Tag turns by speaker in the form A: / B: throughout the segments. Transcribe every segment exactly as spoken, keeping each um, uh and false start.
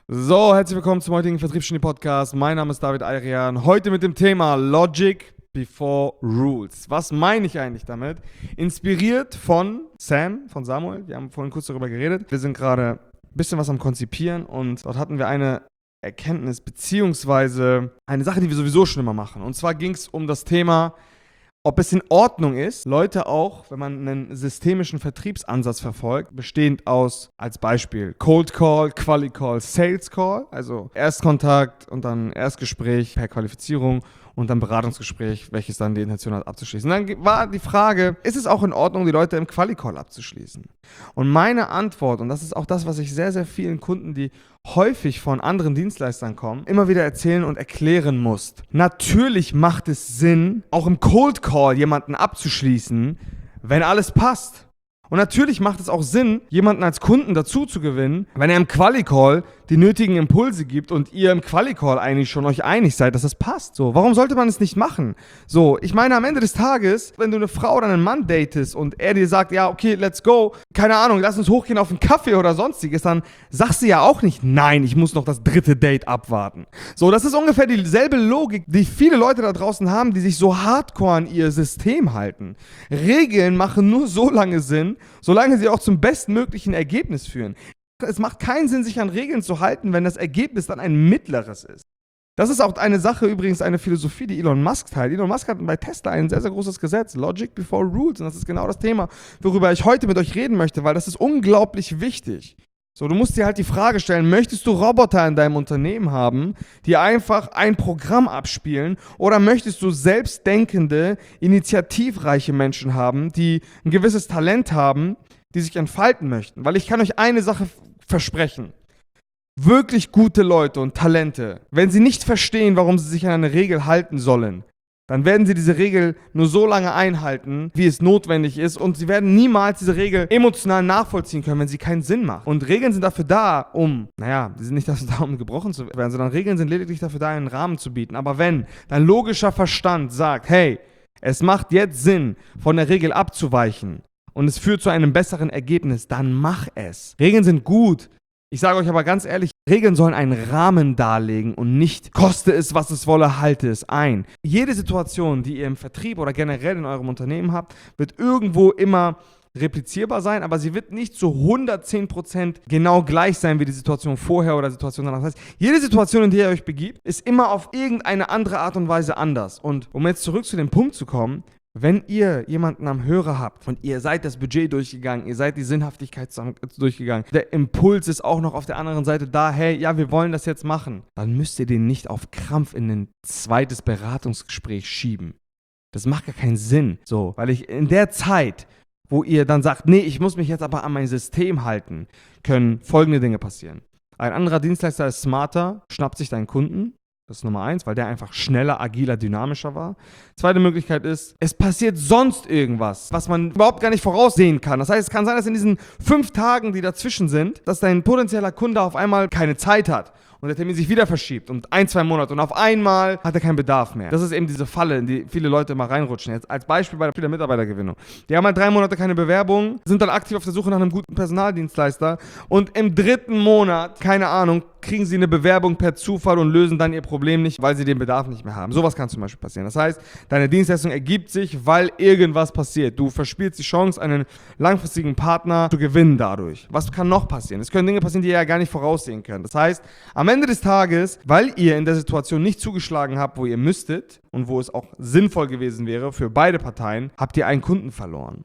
A: So, herzlich willkommen zum heutigen Vertriebsgenie-Podcast. Mein Name ist David Ayrian. Heute mit dem Thema Logic before Rules. Was meine ich eigentlich damit? Inspiriert von Sam, von Samuel. Wir haben vorhin kurz darüber geredet. Wir sind gerade ein bisschen was am Konzipieren und dort hatten wir eine Erkenntnis beziehungsweise eine Sache, die wir sowieso schon immer machen. Und zwar ging es um das Thema, ob es in Ordnung ist, Leute auch, wenn man einen systemischen Vertriebsansatz verfolgt, bestehend aus, als Beispiel, Cold Call, Quali Call, Sales Call, also Erstkontakt und dann Erstgespräch per Qualifizierung und dann Beratungsgespräch, welches dann die Intention hat abzuschließen. Und dann war die Frage, ist es auch in Ordnung, die Leute im Quali Call abzuschließen? Und meine Antwort, und das ist auch das, was ich sehr, sehr vielen Kunden, die häufig von anderen Dienstleistern kommen, immer wieder erzählen und erklären muss. Natürlich macht es Sinn, auch im Cold Call jemanden abzuschließen, wenn alles passt. Und natürlich macht es auch Sinn, jemanden als Kunden dazu zu gewinnen, wenn er im Quali-Call die nötigen Impulse gibt und ihr im Quali-Call eigentlich schon euch einig seid, dass es passt. So, warum sollte man es nicht machen? So, ich meine, am Ende des Tages, wenn du eine Frau oder einen Mann datest und er dir sagt, ja, okay, let's go, keine Ahnung, lass uns hochgehen auf einen Kaffee oder sonstiges, dann sagst du ja auch nicht, nein, ich muss noch das dritte Date abwarten. So, das ist ungefähr dieselbe Logik, die viele Leute da draußen haben, die sich so hardcore an ihr System halten. Regeln machen nur so lange Sinn, solange sie auch zum bestmöglichen Ergebnis führen. Es macht keinen Sinn, sich an Regeln zu halten, wenn das Ergebnis dann ein mittleres ist. Das ist auch eine Sache, übrigens eine Philosophie, die Elon Musk teilt. Elon Musk hat bei Tesla ein sehr, sehr großes Gesetz, Logic before Rules. Und das ist genau das Thema, worüber ich heute mit euch reden möchte, weil das ist unglaublich wichtig. So, du musst dir halt die Frage stellen, möchtest du Roboter in deinem Unternehmen haben, die einfach ein Programm abspielen, oder möchtest du selbstdenkende, initiativreiche Menschen haben, die ein gewisses Talent haben, die sich entfalten möchten? Weil ich kann euch eine Sache versprechen. Wirklich gute Leute und Talente, wenn sie nicht verstehen, warum sie sich an eine Regel halten sollen, dann werden sie diese Regel nur so lange einhalten, wie es notwendig ist, und sie werden niemals diese Regel emotional nachvollziehen können, wenn sie keinen Sinn macht. Und Regeln sind dafür da, um, naja, sie sind nicht dafür da, um gebrochen zu werden, sondern Regeln sind lediglich dafür da, einen Rahmen zu bieten. Aber wenn dein logischer Verstand sagt, hey, es macht jetzt Sinn, von der Regel abzuweichen und es führt zu einem besseren Ergebnis, dann mach es. Regeln sind gut. Ich sage euch aber ganz ehrlich, Regeln sollen einen Rahmen darlegen und nicht koste es, was es wolle, halte es ein. Jede Situation, die ihr im Vertrieb oder generell in eurem Unternehmen habt, wird irgendwo immer replizierbar sein, aber sie wird nicht zu hundertzehn Prozent genau gleich sein wie die Situation vorher oder die Situation danach. Das heißt, jede Situation, in die ihr euch begibt, ist immer auf irgendeine andere Art und Weise anders. Und um jetzt zurück zu dem Punkt zu kommen, wenn ihr jemanden am Hörer habt und ihr seid das Budget durchgegangen, ihr seid die Sinnhaftigkeit durchgegangen, der Impuls ist auch noch auf der anderen Seite da, hey, ja, wir wollen das jetzt machen, dann müsst ihr den nicht auf Krampf in ein zweites Beratungsgespräch schieben. Das macht gar keinen Sinn. So, weil ich in der Zeit, wo ihr dann sagt, nee, ich muss mich jetzt aber an mein System halten, können folgende Dinge passieren. Ein anderer Dienstleister ist smarter, schnappt sich deinen Kunden. Das ist Nummer eins, weil der einfach schneller, agiler, dynamischer war. Zweite Möglichkeit ist, es passiert sonst irgendwas, was man überhaupt gar nicht voraussehen kann. Das heißt, es kann sein, dass in diesen fünf Tagen, die dazwischen sind, dass dein potenzieller Kunde auf einmal keine Zeit hat und der Termin sich wieder verschiebt um ein, zwei Monate und auf einmal hat er keinen Bedarf mehr. Das ist eben diese Falle, in die viele Leute immer reinrutschen. Jetzt als Beispiel bei der Mitarbeitergewinnung. Die haben halt drei Monate keine Bewerbung, sind dann aktiv auf der Suche nach einem guten Personaldienstleister und im dritten Monat, keine Ahnung, kriegen sie eine Bewerbung per Zufall und lösen dann ihr Problem nicht, weil sie den Bedarf nicht mehr haben. Sowas kann zum Beispiel passieren. Das heißt, deine Dienstleistung ergibt sich, weil irgendwas passiert. Du verspielst die Chance, einen langfristigen Partner zu gewinnen dadurch. Was kann noch passieren? Es können Dinge passieren, die ihr ja gar nicht voraussehen könnt. Das heißt, am Ende des Tages, weil ihr in der Situation nicht zugeschlagen habt, wo ihr müsstet und wo es auch sinnvoll gewesen wäre für beide Parteien, habt ihr einen Kunden verloren.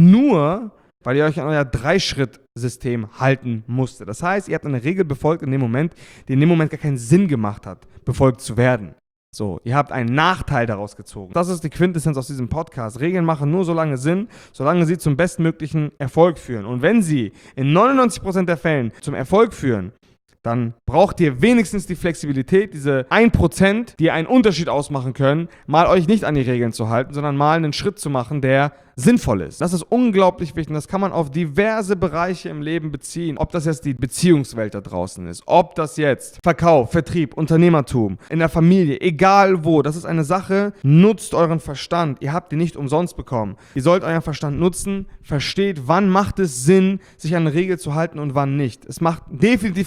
A: Nur weil ihr euch an euer Drei-Schritt-System halten musstet. Das heißt, ihr habt eine Regel befolgt in dem Moment, die in dem Moment gar keinen Sinn gemacht hat, befolgt zu werden. So, ihr habt einen Nachteil daraus gezogen. Das ist die Quintessenz aus diesem Podcast. Regeln machen nur so lange Sinn, solange sie zum bestmöglichen Erfolg führen. Und wenn sie in neunundneunzig Prozent der Fällen zum Erfolg führen, dann braucht ihr wenigstens die Flexibilität, diese ein Prozent, die einen Unterschied ausmachen können, mal euch nicht an die Regeln zu halten, sondern mal einen Schritt zu machen, der sinnvoll ist. Das ist unglaublich wichtig und das kann man auf diverse Bereiche im Leben beziehen. Ob das jetzt die Beziehungswelt da draußen ist, ob das jetzt Verkauf, Vertrieb, Unternehmertum, in der Familie, egal wo. Das ist eine Sache, nutzt euren Verstand. Ihr habt ihn nicht umsonst bekommen. Ihr sollt euren Verstand nutzen, versteht, wann macht es Sinn, sich an eine Regel zu halten und wann nicht. Es macht definitiv keinen Sinn,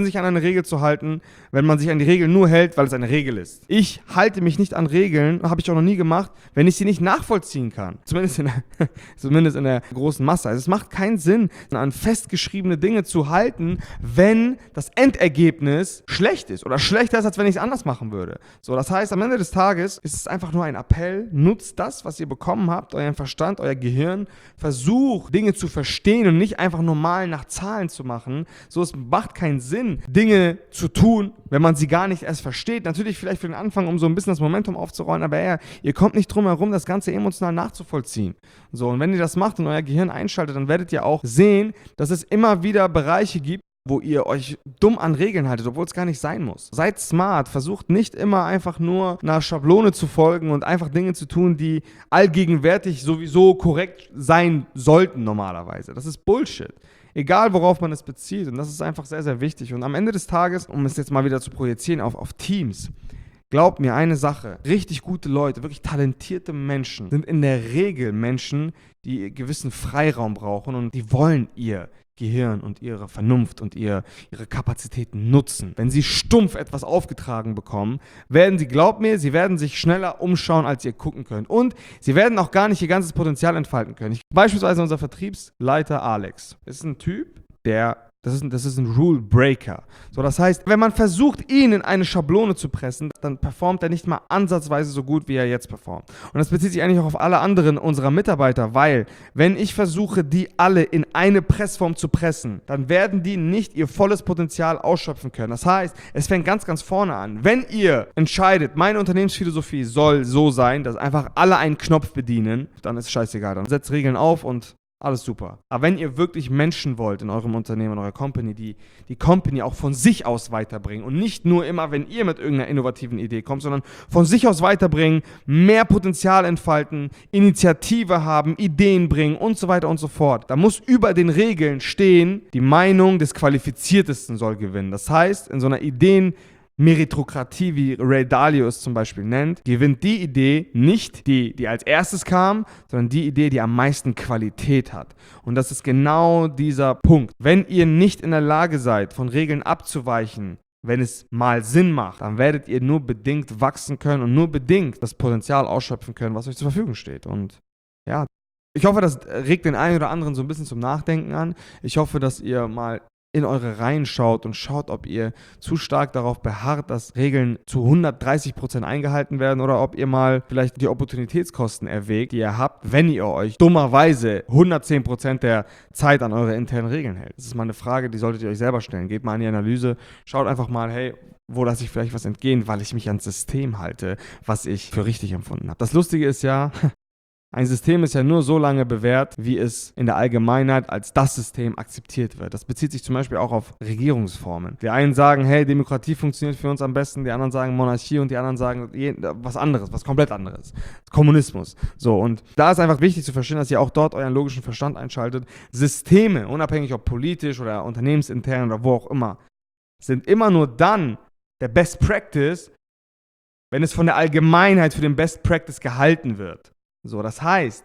A: sich an eine Regel zu halten, wenn man sich an die Regel nur hält, weil es eine Regel ist. Ich halte mich nicht an Regeln, habe ich auch noch nie gemacht, wenn ich sie nicht nachvollziehen kann. Zumindest in der, zumindest in der großen Masse. Also es macht keinen Sinn, an festgeschriebene Dinge zu halten, wenn das Endergebnis schlecht ist oder schlechter ist, als wenn ich es anders machen würde. So, das heißt, am Ende des Tages ist es einfach nur ein Appell, nutzt das, was ihr bekommen habt, euren Verstand, euer Gehirn, versucht Dinge zu verstehen und nicht einfach nur mal nach Zahlen zu machen. So, es macht keinen Sinn, Dinge zu tun, wenn man sie gar nicht erst versteht. Natürlich vielleicht für den Anfang, um so ein bisschen das Momentum aufzurollen, aber ja, ihr kommt nicht drum herum, das Ganze emotional nachzuvollziehen. So, und wenn ihr das macht und euer Gehirn einschaltet, dann werdet ihr auch sehen, dass es immer wieder Bereiche gibt, wo ihr euch dumm an Regeln haltet, obwohl es gar nicht sein muss. Seid smart, versucht nicht immer einfach nur einer Schablone zu folgen und einfach Dinge zu tun, die allgegenwärtig sowieso korrekt sein sollten normalerweise. Das ist Bullshit. Egal, worauf man es bezieht. Und das ist einfach sehr, sehr wichtig. Und am Ende des Tages, um es jetzt mal wieder zu projizieren auf, auf Teams, glaubt mir eine Sache, richtig gute Leute, wirklich talentierte Menschen sind in der Regel Menschen, die gewissen Freiraum brauchen und die wollen ihr Gehirn und ihre Vernunft und ihr, ihre Kapazitäten nutzen. Wenn sie stumpf etwas aufgetragen bekommen, werden sie, glaubt mir, sie werden sich schneller umschauen, als ihr gucken könnt. Und sie werden auch gar nicht ihr ganzes Potenzial entfalten können. Ich, beispielsweise unser Vertriebsleiter Alex ist ein Typ, der Das ist, ein, das ist ein Rule Breaker. So, das heißt, wenn man versucht, ihn in eine Schablone zu pressen, dann performt er nicht mal ansatzweise so gut, wie er jetzt performt. Und das bezieht sich eigentlich auch auf alle anderen unserer Mitarbeiter, weil, wenn ich versuche, die alle in eine Pressform zu pressen, dann werden die nicht ihr volles Potenzial ausschöpfen können. Das heißt, es fängt ganz, ganz vorne an. Wenn ihr entscheidet, meine Unternehmensphilosophie soll so sein, dass einfach alle einen Knopf bedienen, dann ist es scheißegal. Dann setzt Regeln auf und alles super. Aber wenn ihr wirklich Menschen wollt in eurem Unternehmen, in eurer Company, die die Company auch von sich aus weiterbringen und nicht nur immer, wenn ihr mit irgendeiner innovativen Idee kommt, sondern von sich aus weiterbringen, mehr Potenzial entfalten, Initiative haben, Ideen bringen und so weiter und so fort. Da muss über den Regeln stehen, die Meinung des Qualifiziertesten soll gewinnen. Das heißt, in so einer Ideen- Meritokratie, wie Ray Dalio es zum Beispiel nennt, gewinnt die Idee nicht die, die als erstes kam, sondern die Idee, die am meisten Qualität hat. Und das ist genau dieser Punkt. Wenn ihr nicht in der Lage seid, von Regeln abzuweichen, wenn es mal Sinn macht, dann werdet ihr nur bedingt wachsen können und nur bedingt das Potenzial ausschöpfen können, was euch zur Verfügung steht. Und ja, ich hoffe, das regt den einen oder anderen so ein bisschen zum Nachdenken an. Ich hoffe, dass ihr mal in eure Reihen schaut und schaut, ob ihr zu stark darauf beharrt, dass Regeln zu hundertdreißig Prozent eingehalten werden oder ob ihr mal vielleicht die Opportunitätskosten erwägt, die ihr habt, wenn ihr euch dummerweise hundertzehn Prozent der Zeit an eure internen Regeln hält. Das ist mal eine Frage, die solltet ihr euch selber stellen. Geht mal in die Analyse, schaut einfach mal, hey, wo lasse ich vielleicht was entgehen, weil ich mich ans System halte, was ich für richtig empfunden habe. Das Lustige ist ja, ein System ist ja nur so lange bewährt, wie es in der Allgemeinheit als das System akzeptiert wird. Das bezieht sich zum Beispiel auch auf Regierungsformen. Die einen sagen, hey, Demokratie funktioniert für uns am besten, die anderen sagen Monarchie und die anderen sagen was anderes, was komplett anderes. Kommunismus. So, und da ist einfach wichtig zu verstehen, dass ihr auch dort euren logischen Verstand einschaltet. Systeme, unabhängig ob politisch oder unternehmensintern oder wo auch immer, sind immer nur dann der Best Practice, wenn es von der Allgemeinheit für den Best Practice gehalten wird. So, das heißt,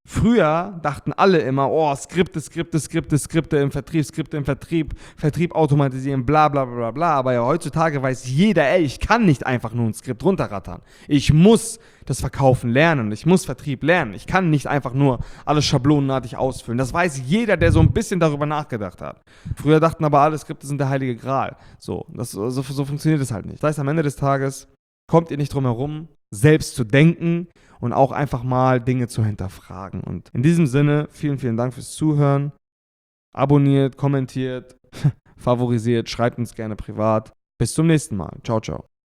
A: früher dachten alle immer, oh, Skripte, Skripte, Skripte, Skripte im Vertrieb, Skripte im Vertrieb, Vertrieb automatisieren, bla bla bla bla. Aber ja, heutzutage weiß jeder, ey, ich kann nicht einfach nur ein Skript runterrattern. Ich muss das Verkaufen lernen, ich muss Vertrieb lernen. Ich kann nicht einfach nur alles schablonenartig ausfüllen. Das weiß jeder, der so ein bisschen darüber nachgedacht hat. Früher dachten aber alle, Skripte sind der heilige Gral. So, das, so, so funktioniert es halt nicht. Das heißt, am Ende des Tages kommt ihr nicht drum herum, selbst zu denken und auch einfach mal Dinge zu hinterfragen. Und in diesem Sinne, vielen, vielen Dank fürs Zuhören. Abonniert, kommentiert, favorisiert, schreibt uns gerne privat. Bis zum nächsten Mal. Ciao, ciao.